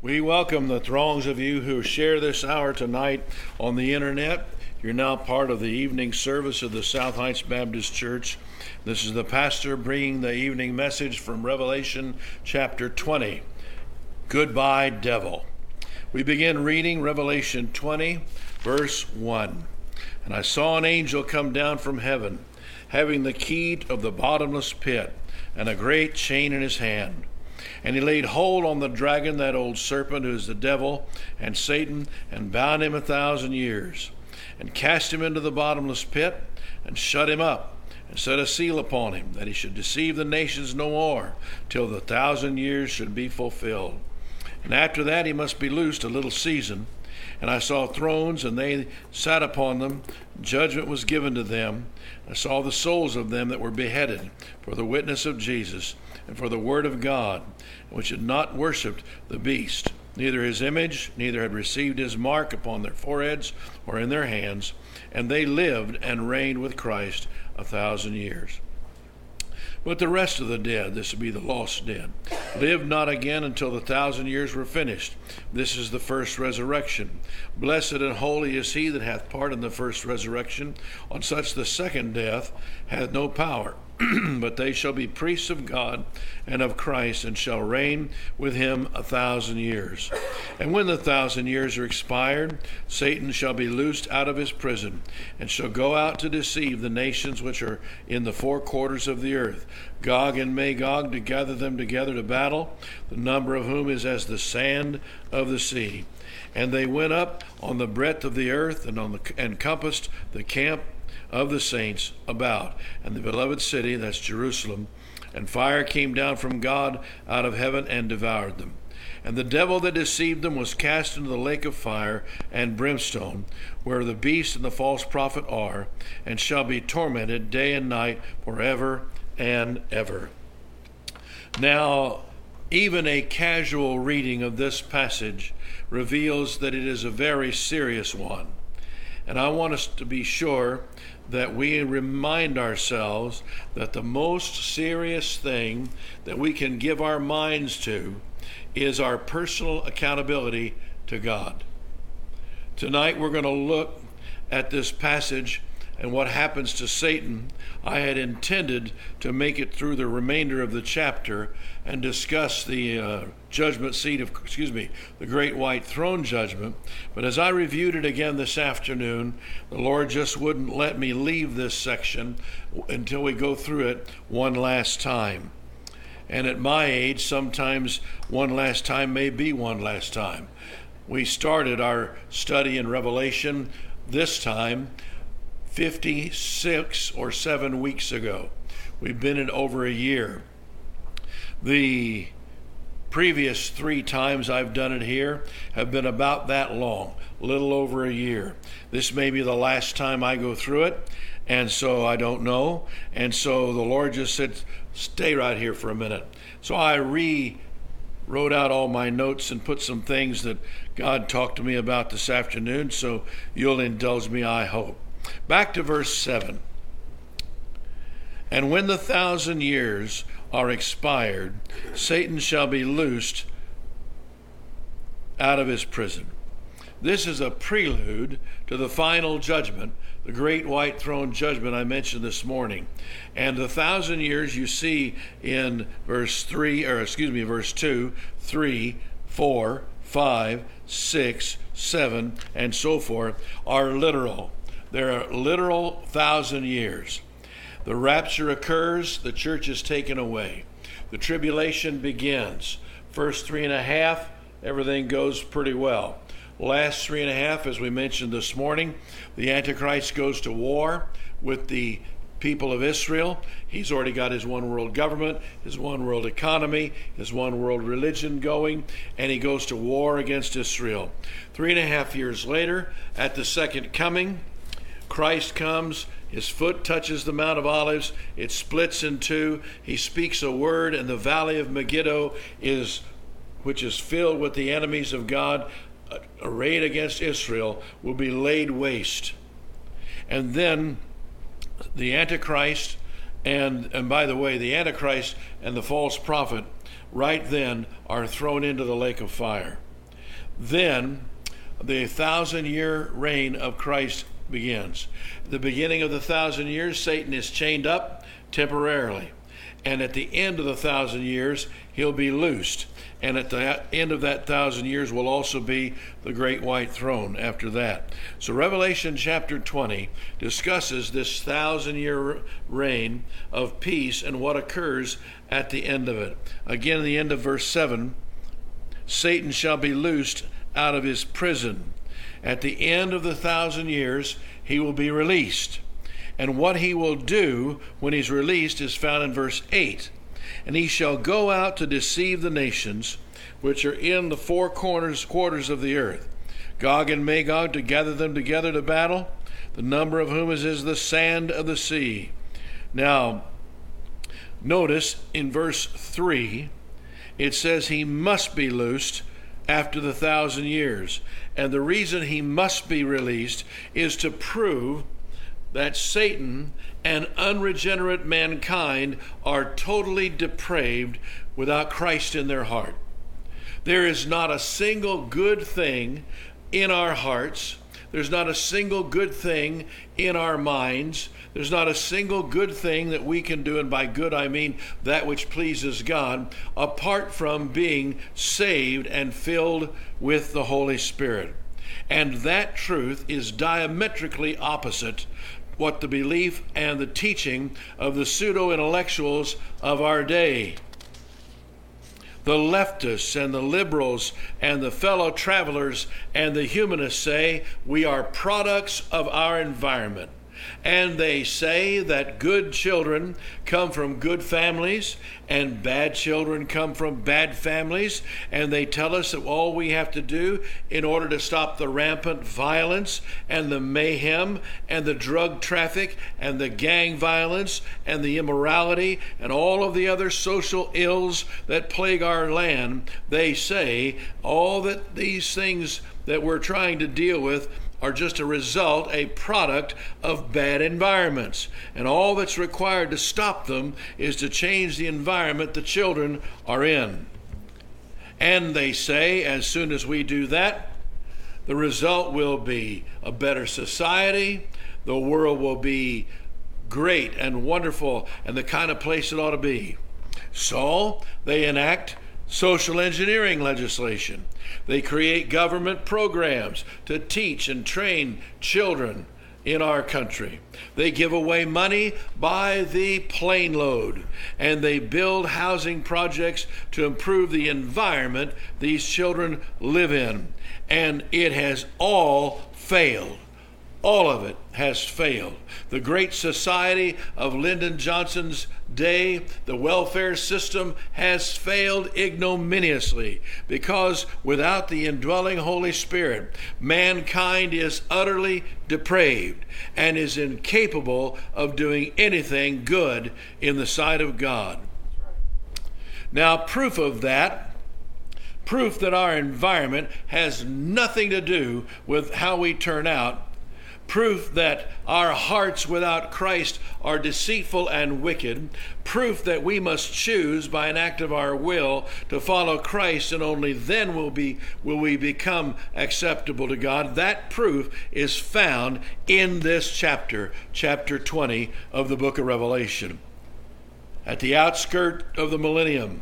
We welcome the throngs of you who share this hour tonight on the internet. You're now part of the evening service of the South Heights Baptist Church. This is the pastor bringing the evening message from Revelation chapter 20. Goodbye, devil. We begin reading Revelation 20, verse 1. And I saw an angel come down from heaven, having the key of the bottomless pit and a great chain in his hand. And he laid hold on the dragon, that old serpent who is the devil and Satan, and bound him 1,000 years, and cast him into the bottomless pit, and shut him up, and set a seal upon him, that he should deceive the nations no more, till the 1,000 years should be fulfilled. And after that he must be loosed a little season. And I saw thrones, and they sat upon them. Judgment was given to them. I saw the souls of them that were beheaded for the witness of Jesus and for the word of God, which had not worshipped the beast, neither his image, neither had received his mark upon their foreheads or in their hands. And they lived and reigned with Christ 1,000 years. But the rest of the dead, this would be the lost dead, lived not again until the 1,000 years were finished. This is the first resurrection. Blessed and holy is he that hath part in the first resurrection. On such the second death hath no power. But they shall be priests of God and of Christ, and shall reign with him 1,000 years. And when the 1,000 years are expired, Satan shall be loosed out of his prison, and shall go out to deceive the nations which are in the four quarters of the earth, Gog and Magog, to gather them together to battle, the number of whom is as the sand of the sea. And they went up on the breadth of the earth, and compassed the camp of the saints about, and the beloved city, that's Jerusalem. And fire came down from God out of heaven and devoured them. And the devil that deceived them was cast into the lake of fire and brimstone, where the beast and the false prophet are, and shall be tormented day and night forever and ever. Now, even a casual reading of this passage reveals that it is a very serious one. And I want us to be sure that we remind ourselves that the most serious thing that we can give our minds to is our personal accountability to God. Tonight we're going to look at this passage and what happens to Satan. I had intended to make it through the remainder of the chapter and discuss the judgment seat of, the great white throne judgment. But as I reviewed it again this afternoon, the Lord just wouldn't let me leave this section until we go through it one last time. And at my age, sometimes one last time may be one last time. We started our study in Revelation this time 56 or 7 weeks ago. We've been in over a year. The previous 3 times I've done it here have been about that long, a little over a year. This may be the last time I go through it, and so I don't know. And so the Lord just said, stay right here for a minute. So I wrote out all my notes and put some things that God talked to me about this afternoon, so you'll indulge me, I hope. Back to verse 7. And when the 1,000 years are expired, Satan shall be loosed out of his prison. This is a prelude to the final judgment, the great white throne judgment I mentioned this morning. And the 1,000 years you see in verse 2, 3, 4, 5, 6, 7, and so forth are literal. There are literal 1,000 years. The rapture occurs, the church is taken away. The tribulation begins. First 3.5, everything goes pretty well. Last 3.5, as we mentioned this morning, the Antichrist goes to war with the people of Israel. He's already got his one world government, his one world economy, his one world religion going, and he goes to war against Israel. 3.5 years later, at the second coming, Christ comes, his foot touches the Mount of Olives, it splits in two, he speaks a word, and the valley of Megiddo which is filled with the enemies of God, arrayed against Israel, will be laid waste. And then the Antichrist, and by the way, the Antichrist and the false prophet right then are thrown into the lake of fire. then the 1,000-year reign of Christ begins. At the beginning of the 1,000 years, Satan is chained up temporarily. And at the end of the 1,000 years, he'll be loosed. And at the end of that 1,000 years will also be the great white throne after that. So Revelation chapter 20 discusses this 1,000-year reign of peace and what occurs at the end of it. Again, at the end of verse 7, Satan shall be loosed out of his prison. At the end of the 1,000 years, he will be released. And what he will do when he's released is found in verse 8. And he shall go out to deceive the nations which are in the four quarters of the earth, Gog and Magog, to gather them together to battle, the number of whom is as the sand of the sea. Now, notice in verse 3, it says he must be loosed after the 1,000 years. And the reason he must be released is to prove that Satan and unregenerate mankind are totally depraved without Christ in their heart. There is not a single good thing in our hearts. There's not a single good thing in our minds. There's not a single good thing that we can do, and by good I mean that which pleases God, apart from being saved and filled with the Holy Spirit. And that truth is diametrically opposite what the belief and the teaching of the pseudo-intellectuals of our day. The leftists and the liberals and the fellow travelers and the humanists say we are products of our environment. And they say that good children come from good families and bad children come from bad families. And they tell us that all we have to do in order to stop the rampant violence and the mayhem and the drug traffic and the gang violence and the immorality and all of the other social ills that plague our land, they say all that these things that we're trying to deal with are just a result, a product of bad environments. And all that's required to stop them is to change the environment the children are in. And they say, as soon as we do that, the result will be a better society, the world will be great and wonderful and the kind of place it ought to be. So they enact social engineering legislation. They create government programs to teach and train children in our country. They give away money by the plane load, and they build housing projects to improve the environment these children live in. And it has all failed. All of it has failed. The Great Society of Lyndon Johnson's day, the welfare system, has failed ignominiously because without the indwelling Holy Spirit, mankind is utterly depraved and is incapable of doing anything good in the sight of God. Now, proof that our environment has nothing to do with how we turn out, proof that our hearts without Christ are deceitful and wicked, proof that we must choose by an act of our will to follow Christ, and only then will we become acceptable to God. That proof is found in this chapter 20 of the book of Revelation. At the outskirt of the millennium,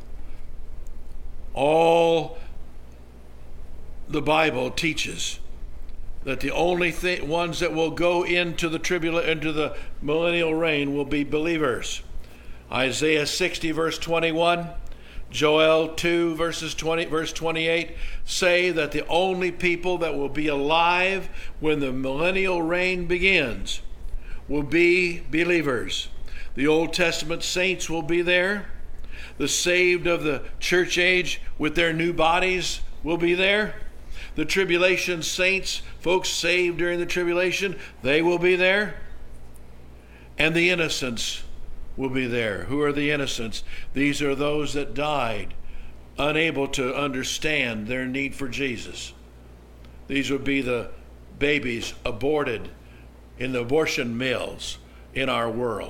all the Bible teaches that the only ones that will go into the millennial reign will be believers. Isaiah 60 verse 21, Joel 2 verse 28 say that the only people that will be alive when the millennial reign begins will be believers. The Old Testament saints will be there. The saved of the church age with their new bodies will be there. The tribulation saints, folks saved during the tribulation, they will be there. And the innocents will be there. Who are the innocents? These are those that died, unable to understand their need for Jesus. These would be the babies aborted in the abortion mills in our world.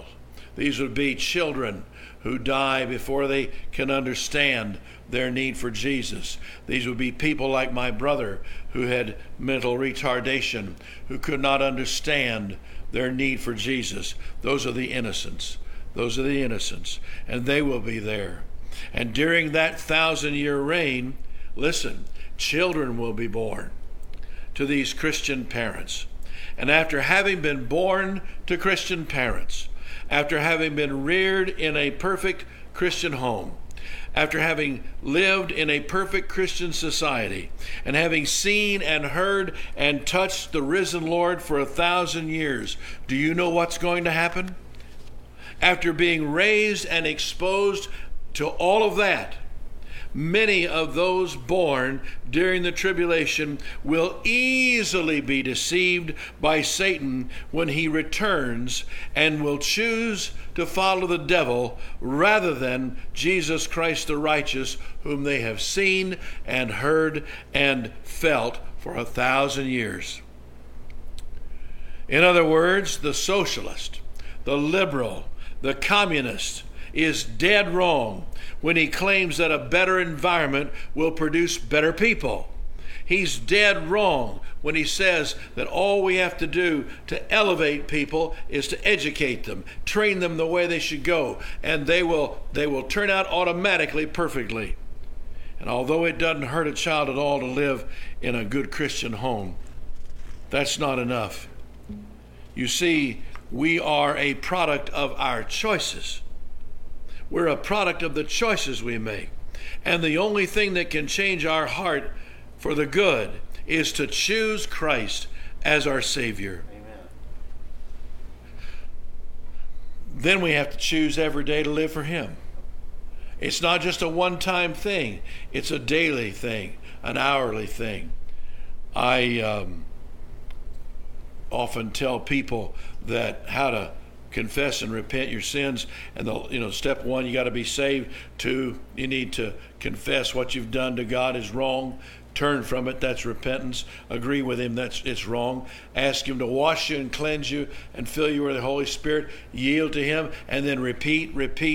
These would be children who die before they can understand their need for Jesus. These would be people like my brother who had mental retardation, who could not understand their need for Jesus. Those are the innocents. Those are the innocents. And they will be there. And during that 1,000-year reign, listen, children will be born to these Christian parents. And after having been born to Christian parents, after having been reared in a perfect Christian home, after having lived in a perfect Christian society, and having seen and heard and touched the risen Lord for 1,000 years, do you know what's going to happen? After being raised and exposed to all of that, many of those born during the tribulation will easily be deceived by Satan when he returns, and will choose to follow the devil rather than Jesus Christ the righteous, whom they have seen and heard and felt for 1,000 years. In other words, the socialist, the liberal, the communist is dead wrong when he claims that a better environment will produce better people. He's dead wrong when he says that all we have to do to elevate people is to educate them, train them the way they should go, and they will turn out automatically perfectly. And although it doesn't hurt a child at all to live in a good Christian home, that's not enough. You see, we are a product of our choices. We're a product of the choices we make. And the only thing that can change our heart for the good is to choose Christ as our Savior. Amen. Then we have to choose every day to live for Him. It's not just a one-time thing. It's a daily thing, an hourly thing. I often tell people that how to confess and repent your sins, and step one, you got to be saved. 2, you need to confess what you've done to God is wrong. Turn from it, that's repentance. Agree with Him, it's wrong. Ask Him to wash you and cleanse you and fill you with the Holy Spirit. Yield to Him, and then repeat,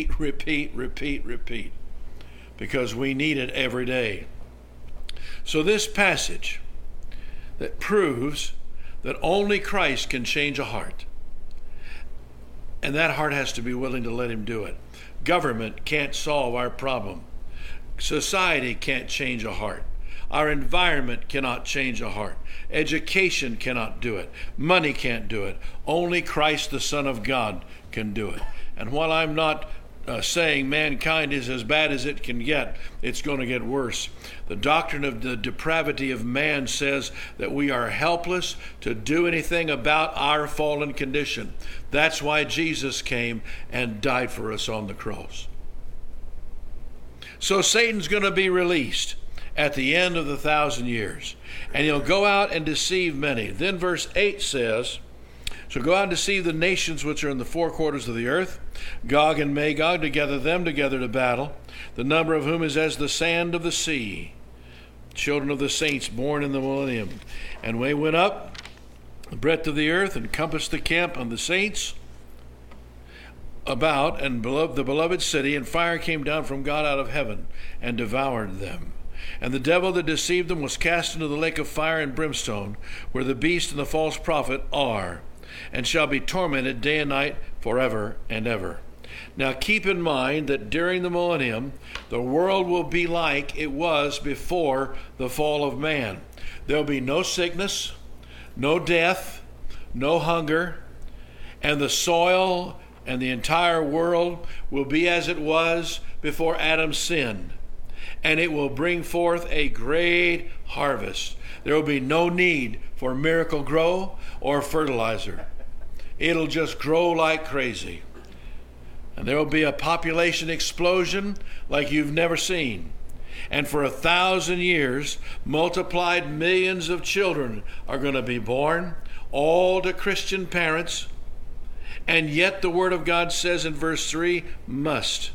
because we need it every day. So this passage that proves that only Christ can change a heart, and that heart has to be willing to let Him do it. Government can't solve our problem. Society can't change a heart. Our environment cannot change a heart. Education cannot do it. Money can't do it. Only Christ, the Son of God, can do it. And while I'm not saying mankind is as bad as it can get, it's going to get worse. The doctrine of the depravity of man says that we are helpless to do anything about our fallen condition. That's why Jesus came and died for us on the cross. So Satan's going to be released at the end of the 1,000 years, and he'll go out and deceive many. Then verse 8 says, so go out and deceive the nations which are in the four quarters of the earth, Gog and Magog, to gather them together to battle, the number of whom is as the sand of the sea, children of the saints born in the millennium. And we went up the breadth of the earth and compassed the camp of the saints about, and the beloved city, and fire came down from God out of heaven and devoured them. And the devil that deceived them was cast into the lake of fire and brimstone, where the beast and the false prophet are, and shall be tormented day and night forever and ever. Now keep in mind that during the millennium, the world will be like it was before the fall of man. There will be no sickness, no death, no hunger, and the soil and the entire world will be as it was before Adam sinned. And it will bring forth a great harvest. There will be no need for Miracle-Gro or fertilizer. It'll just grow like crazy. And there will be a population explosion like you've never seen. And for 1,000 years, multiplied millions of children are going to be born, all to Christian parents. And yet the Word of God says in verse 3, must.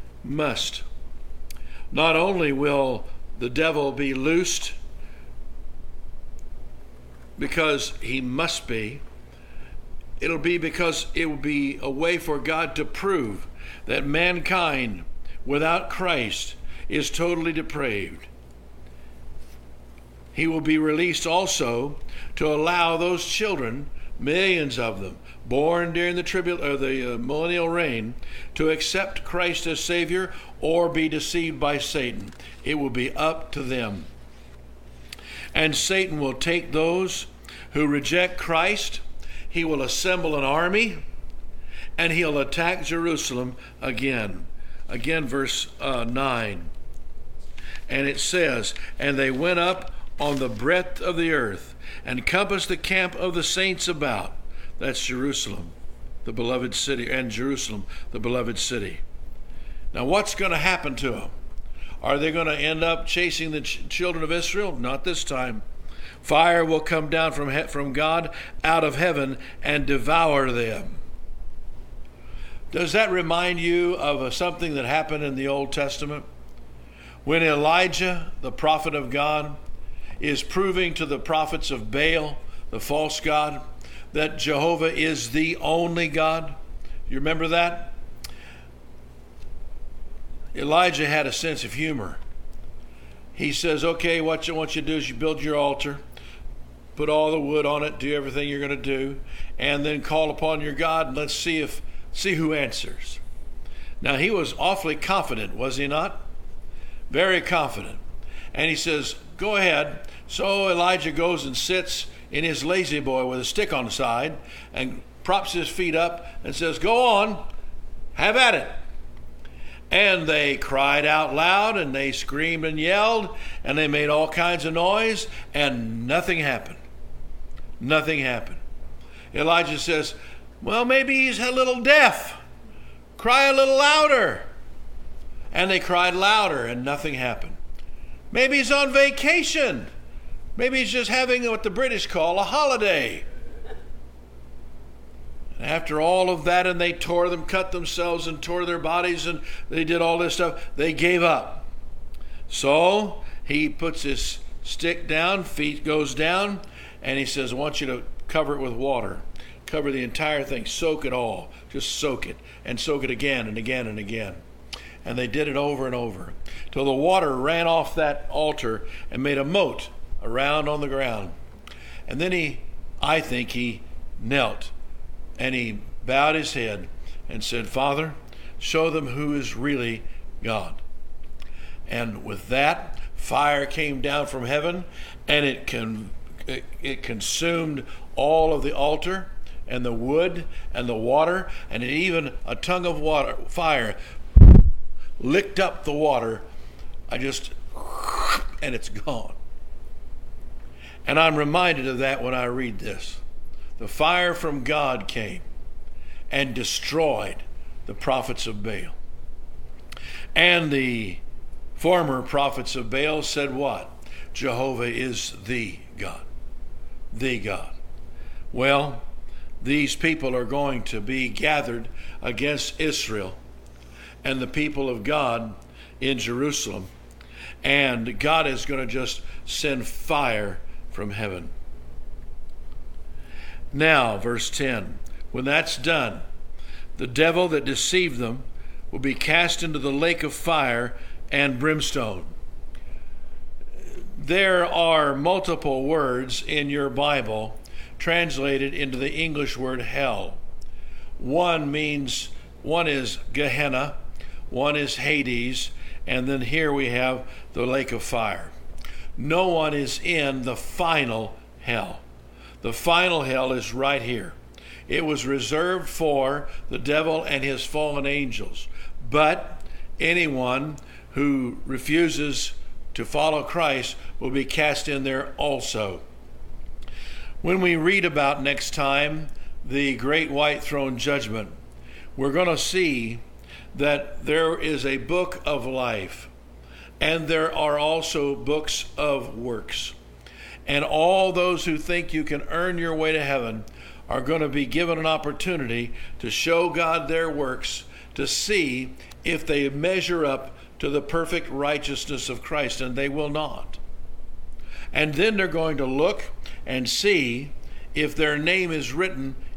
Not only will the devil be loosed because he must be, it'll be because it will be a way for God to prove that mankind without Christ is totally depraved. He will be released also to allow those children, millions of them, born during the millennial reign, to accept Christ as Savior or be deceived by Satan. It will be up to them. And Satan will take those who reject Christ, he will assemble an army, and he'll attack Jerusalem again. Again, verse 9. And it says, "And they went up on the breadth of the earth, and compassed the camp of the saints about." That's Jerusalem, the beloved city, and Jerusalem, the beloved city. Now what's going to happen to them? Are they going to end up chasing the children of Israel? Not this time. Fire will come down from God out of heaven and devour them. Does that remind you of something that happened in the Old Testament? When Elijah, the prophet of God, is proving to the prophets of Baal, the false god, that Jehovah is the only God. You remember that? Elijah had a sense of humor. He says, okay, what I want you to do is you build your altar, put all the wood on it, do everything you're going to do, and then call upon your God, and let's see who answers. Now, he was awfully confident, was he not? Very confident. And he says, go ahead. So Elijah goes and sits in his lazy boy with a stick on the side and props his feet up and says, go on, have at it. And they cried out loud, and they screamed and yelled, and they made all kinds of noise, and nothing happened. Nothing happened. Elijah says, well, maybe he's a little deaf. Cry a little louder. And they cried louder, and nothing happened. Maybe he's on vacation. Maybe he's just having what the British call a holiday. And after all of that, and they cut themselves and tore their bodies, and they did all this stuff, they gave up. So he puts his stick down, feet goes down, and he says, I want you to cover it with water. Cover the entire thing, soak it all. Just soak it, and soak it again and again and again. And they did it over and over till the water ran off that altar and made a moat around on the ground. And then I think he knelt and he bowed his head and said, Father, show them who is really God. And with that, fire came down from heaven, and it consumed all of the altar and the wood and the water, and even a tongue of fire licked up the water. And it's gone. And I'm reminded of that when I read this. The fire from God came and destroyed the prophets of Baal. And the former prophets of Baal said what? Jehovah is the God. The God. Well, these people are going to be gathered against Israel and the people of God in Jerusalem. And God is going to just send fire from heaven. Now, verse 10, when that's done, the devil that deceived them will be cast into the lake of fire and brimstone. There are multiple words in your Bible translated into the English word hell. One is Gehenna, one is Hades, and then here we have the lake of fire. No one is in the final hell. The final hell is right here. It was reserved for the devil and his fallen angels. But anyone who refuses to follow Christ will be cast in there also. When we read about next time the great white throne judgment, we're going to see that there is a book of life, and there are also books of works. And all those who think you can earn your way to heaven are going to be given an opportunity to show God their works, to see if they measure up to the perfect righteousness of Christ, and they will not. And then they're going to look and see if their name is written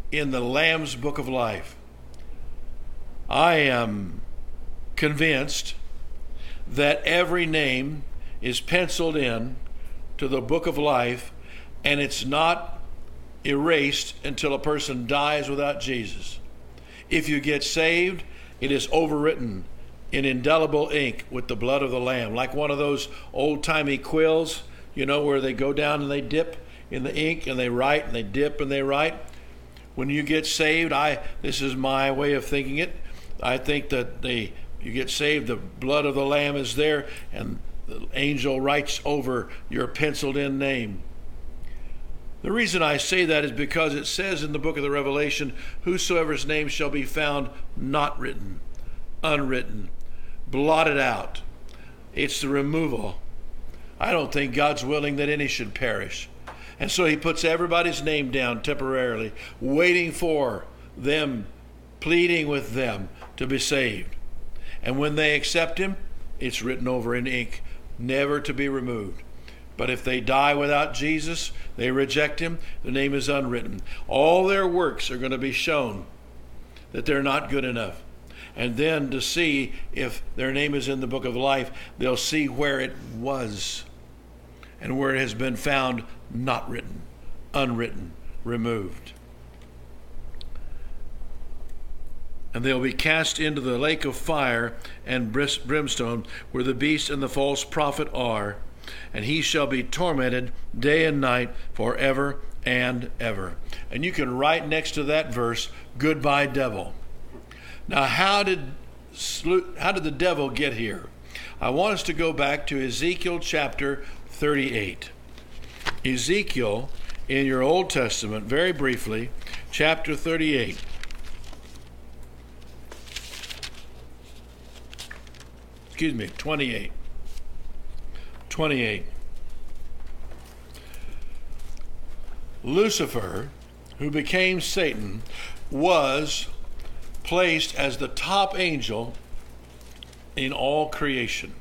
in the Lamb's Book of Life. I am convinced that every name is penciled in to the Book of Life, and it's not erased until a person dies without Jesus. If you get saved, it is overwritten in indelible ink with the blood of the Lamb, like one of those old-timey quills, where they go down and they dip in the ink and they write and they dip and they write. When you get saved, this is my way of thinking it, I think that you get saved, the blood of the Lamb is there, and the angel writes over your penciled in name. The reason I say that is because it says in the book of the Revelation, whosoever's name shall be found not written, unwritten, blotted out. It's the removal. I don't think God's willing that any should perish. And so he puts everybody's name down temporarily, waiting for them, pleading with them to be saved. And when they accept him, it's written over in ink, never to be removed. But if they die without Jesus, they reject him, the name is unwritten. All their works are going to be shown that they're not good enough. And then to see if their name is in the book of life, they'll see where it was and where it has been found not written, unwritten, removed. And they'll be cast into the lake of fire and brimstone, where the beast and the false prophet are, and he shall be tormented day and night forever and ever. And you can write next to that verse, goodbye devil. Now, how did the devil get here? I want us to go back to Ezekiel chapter 38. Ezekiel, in your Old Testament, very briefly, chapter 38. Excuse me, 28. 28. Lucifer, who became Satan, was placed as the top angel in all creation.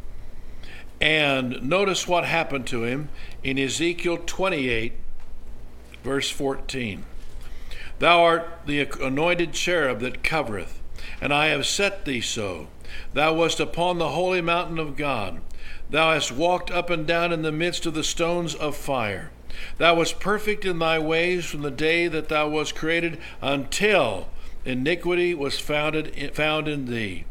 And notice what happened to him in Ezekiel 28, verse 14. Thou art the anointed cherub that covereth, and I have set thee so. Thou wast upon the holy mountain of God. Thou hast walked up and down in the midst of the stones of fire. Thou wast perfect in thy ways from the day that thou wast created until iniquity was found in thee.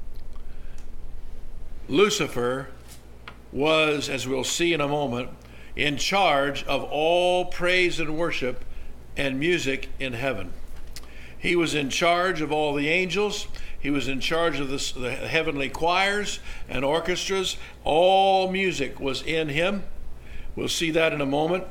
Lucifer was, as we'll see in a moment, in charge of all praise and worship and music in heaven. He was in charge of all the angels. He was in charge of the heavenly choirs and orchestras. All music was in him. We'll see that in a moment.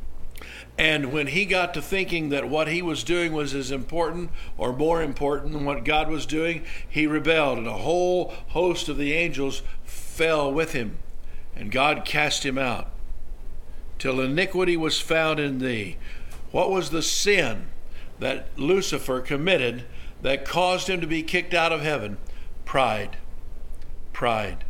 And when he got to thinking that what he was doing was as important or more important than what God was doing, he rebelled, and a whole host of the angels fell with him, and God cast him out. Till iniquity was found in thee. What was the sin that Lucifer committed that caused him to be kicked out of heaven? Pride. Pride.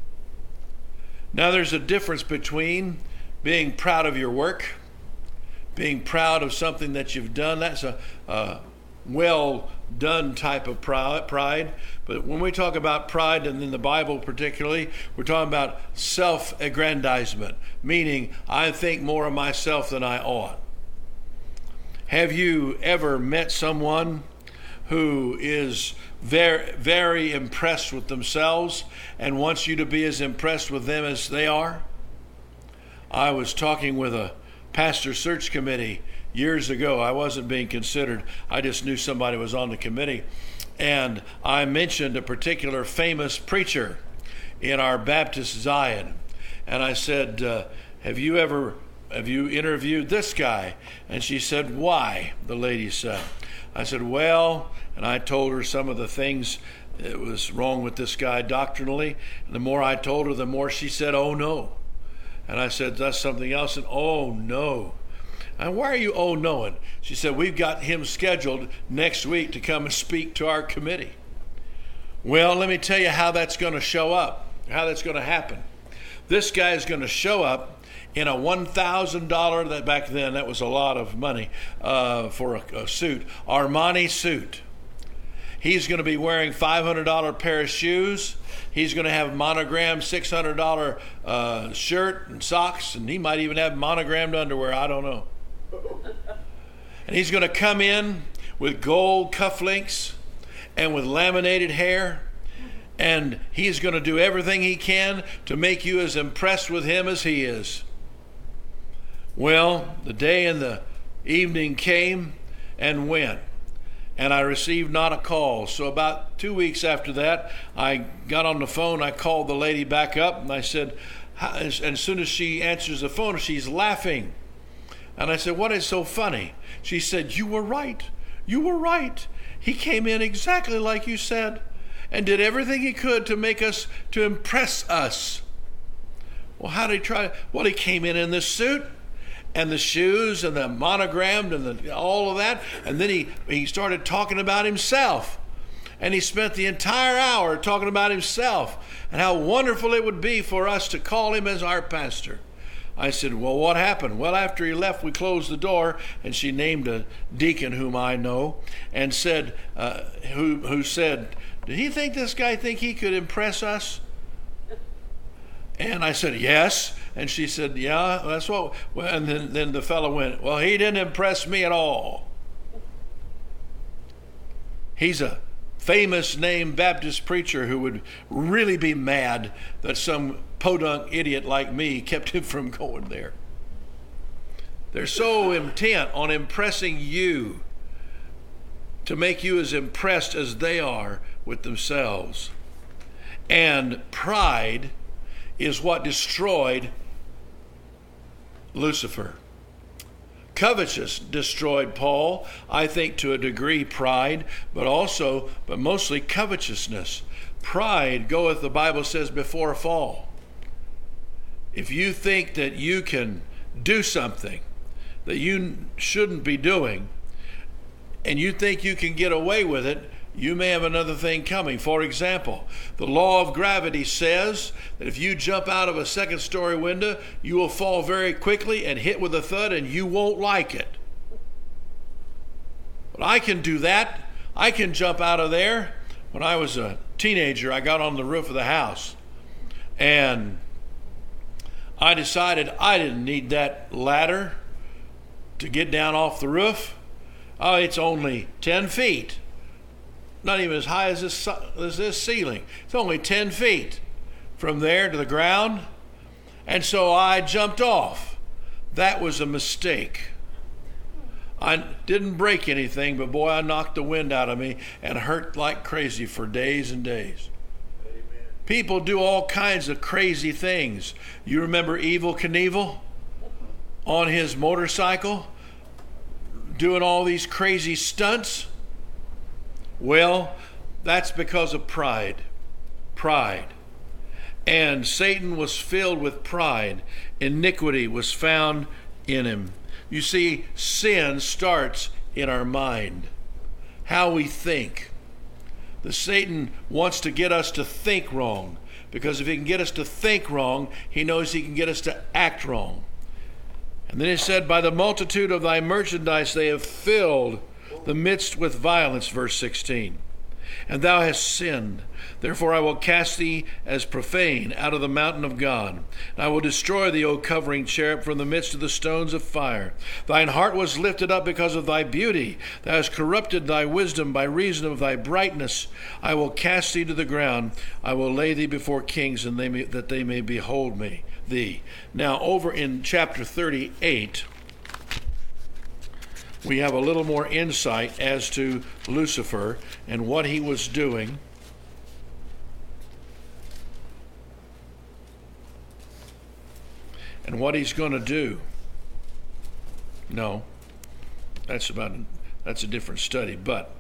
Now there's a difference between being proud of your work, being proud of something that you've done. That's a well done type of pride. But when we talk about pride, and in the Bible particularly, we're talking about self-aggrandizement, meaning I think more of myself than I ought. Have you ever met someone who is very, very impressed with themselves and wants you to be as impressed with them as they are? I was talking with a pastor search committee years ago. I wasn't being considered. I just knew somebody was on the committee. And I mentioned a particular famous preacher in our Baptist Zion. And I said, have you interviewed this guy? And she said, why? The lady said. I said, well, and I told her some of the things that was wrong with this guy doctrinally. And the more I told her, the more she said, oh no. And I said, that's something else. And oh no. And why are you oh knowing? She said, we've got him scheduled next week to come and speak to our committee. Well, let me tell you how that's going to show up, how that's going to happen. This guy is going to show up in a $1,000, that back then that was a lot of money for a suit, Armani suit. He's going to be wearing $500 pair of shoes. He's going to have monogrammed $600 shirt and socks, and he might even have monogrammed underwear. I don't know. And he's going to come in with gold cufflinks and with laminated hair, and he's going to do everything he can to make you as impressed with him as he is. Well, the day and the evening came and went, and I received not a call. So about 2 weeks after that, I got on the phone. I called the lady back up, and I said, and as soon as she answers the phone, she's laughing. And I said, what is so funny? She said, you were right. You were right. He came in exactly like you said and did everything he could to impress us. Well, how did he try? Well, he came in this suit and the shoes and the monogrammed and all of that. And then he started talking about himself. And he spent the entire hour talking about himself and how wonderful it would be for us to call him as our pastor. I said, well, what happened? Well, after he left, we closed the door, and she named a deacon whom I know and said, who said, did he think this guy think he could impress us? And I said, yes. And she said, yeah, that's what. Well, and then the fellow went, well, he didn't impress me at all. He's a famous name Baptist preacher who would really be mad that some podunk idiot like me kept him from going there. They're so intent on impressing you to make you as impressed as they are with themselves. And pride is what destroyed Lucifer. Covetous destroyed Paul, I think to a degree pride, but mostly covetousness. Pride goeth, the Bible says, before a fall. If you think that you can do something that you shouldn't be doing, and you think you can get away with it, you may have another thing coming. For example, the law of gravity says that if you jump out of a second-story window, you will fall very quickly and hit with a thud, and you won't like it. But I can do that. I can jump out of there. When I was a teenager, I got on the roof of the house, and I decided I didn't need that ladder to get down off the roof. Oh, it's only 10 feet. Not even as high as this ceiling. It's only 10 feet from there to the ground. And so I jumped off. That was a mistake. I didn't break anything, but boy, I knocked the wind out of me and hurt like crazy for days and days. Amen. People do all kinds of crazy things. You remember Evel Knievel on his motorcycle doing all these crazy stunts? Well, that's because of pride. Pride. And Satan was filled with pride. Iniquity was found in him. You see, sin starts in our mind, how we think. Satan wants to get us to think wrong, because if he can get us to think wrong, he knows he can get us to act wrong. And then he said, by the multitude of thy merchandise they have filled the midst with violence, verse 16. And thou hast sinned. Therefore I will cast thee as profane out of the mountain of God. And I will destroy thee, O covering cherub, from the midst of the stones of fire. Thine heart was lifted up because of thy beauty. Thou hast corrupted thy wisdom by reason of thy brightness. I will cast thee to the ground. I will lay thee before kings, and that they may behold thee. Now over in chapter 38, we have a little more insight as to Lucifer and what he was doing. And what he's going to do. No, that's a different study, but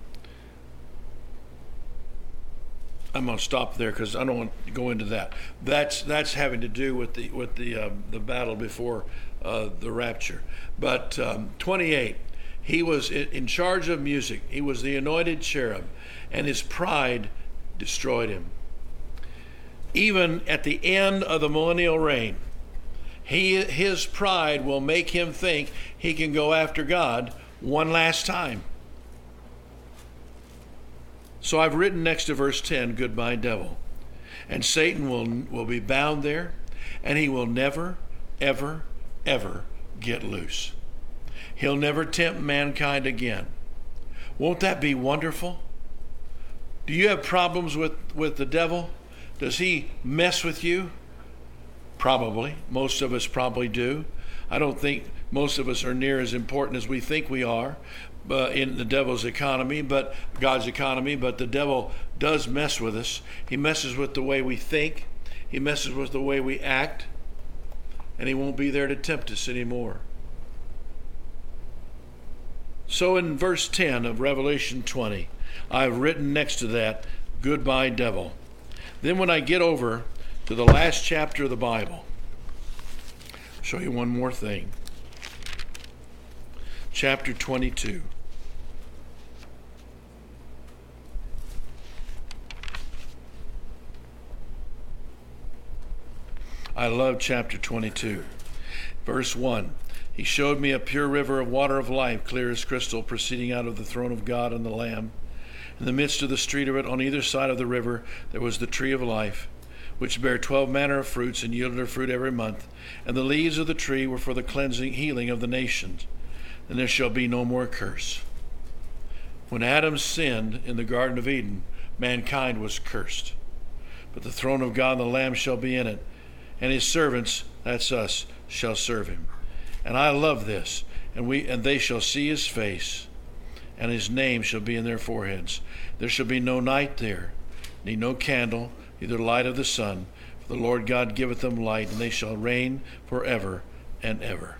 I'm going to stop there because I don't want to go into that. That's having to do with the battle before the rapture. But 28. He was in charge of music. He was the anointed cherub, and his pride destroyed him. Even at the end of the millennial reign, His pride will make him think he can go after God one last time. So I've written next to verse 10, goodbye, devil. And Satan will be bound there, and he will never, ever, ever get loose. He'll never tempt mankind again. Won't that be wonderful? Do you have problems with the devil? Does he mess with you? Probably. Most of us probably do. I don't think most of us are near as important as we think we are in the devil's economy, but God's economy. But the devil does mess with us. He messes with the way we think. He messes with the way we act. And he won't be there to tempt us anymore. So in verse 10 of Revelation 20, I've written next to that, goodbye, devil. Then when I get over to the last chapter of the Bible, I'll show you one more thing. Chapter 22. I love chapter 22. Verse 1. He showed me a pure river of water of life, clear as crystal, proceeding out of the throne of God and the Lamb. In the midst of the street of it, on either side of the river, there was the tree of life, which bare 12 manner of fruits, and yielded her fruit every month. And the leaves of the tree were for the cleansing, healing of the nations. And there shall be no more curse. When Adam sinned in the Garden of Eden, mankind was cursed. But the throne of God and the Lamb shall be in it, and his servants, that's us, shall serve him. And I love this. And they shall see his face, and his name shall be in their foreheads. There shall be no night there, need no candle, neither light of the sun. For the Lord God giveth them light, and they shall reign forever and ever.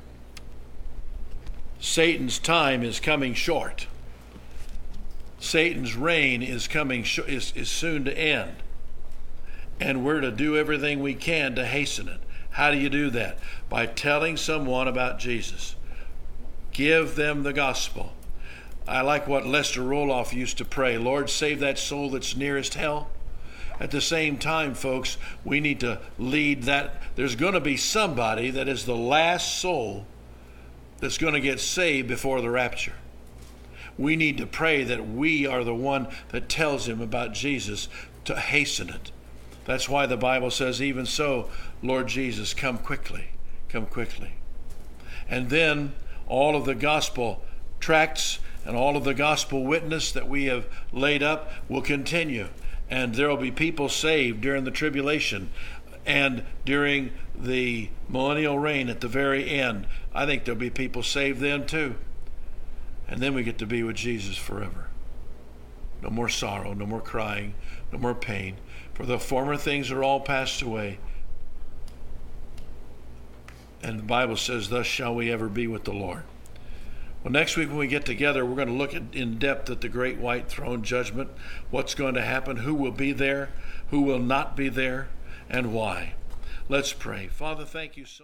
Satan's time is coming short. Satan's reign is is soon to end. And we're to do everything we can to hasten it. How do you do that? By telling someone about Jesus. Give them the gospel. I like what Lester Roloff used to pray. Lord, save that soul that's nearest hell. At the same time, folks, we need to lead that. There's going to be somebody that is the last soul that's going to get saved before the rapture. We need to pray that we are the one that tells him about Jesus to hasten it. That's why the Bible says, even so, Lord Jesus, come quickly, come quickly. And then all of the gospel tracts and all of the gospel witness that we have laid up will continue. And there will be people saved during the tribulation and during the millennial reign at the very end. I think there'll be people saved then too. And then we get to be with Jesus forever. No more sorrow, no more crying, no more pain. For the former things are all passed away. And the Bible says, thus shall we ever be with the Lord. Well, next week when we get together, we're going to look in depth at the great white throne judgment, what's going to happen, who will be there, who will not be there, and why. Let's pray. Father, thank you so much.